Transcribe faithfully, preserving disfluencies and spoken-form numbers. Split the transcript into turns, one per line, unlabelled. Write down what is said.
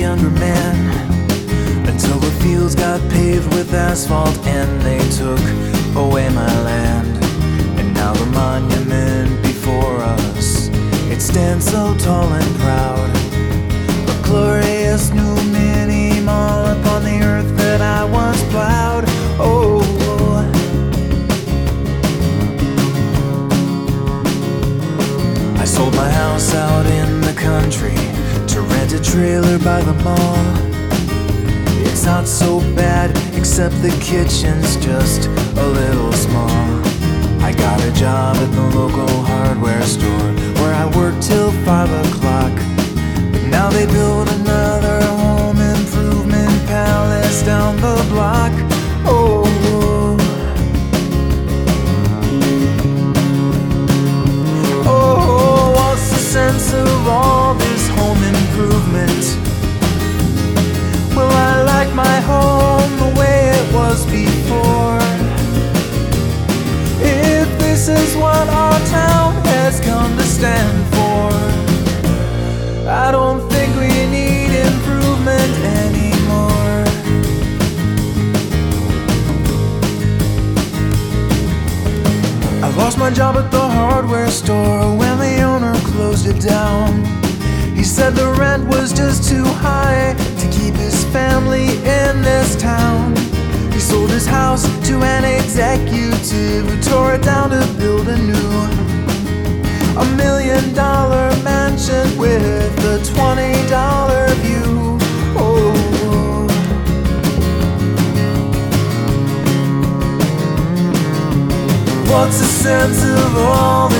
younger man, until the fields got paved with asphalt and they took away my land. And now the monument before us, it stands so tall and proud, a glorious new mini mall upon the earth that I once plowed. Oh, I sold my house out in the country to rent a trailer by the mall. It's not so bad, except the kitchen's just a little small. I got a job at the local hardware store where I work till five o'clock. But now they build another home improvement palace down the block. Oh, oh, what's the sense of all this home improvement? Will I like my home the way it was before? If this is what our town has come to stand for, I don't think we need improvement anymore. I lost my job at the hardware store when the owner closed it down. He said the rent was just too high to keep his family in this town. He sold his house to an executive who tore it down to build a new, a million dollar mansion with a twenty dollar view. Oh, what's the sense of all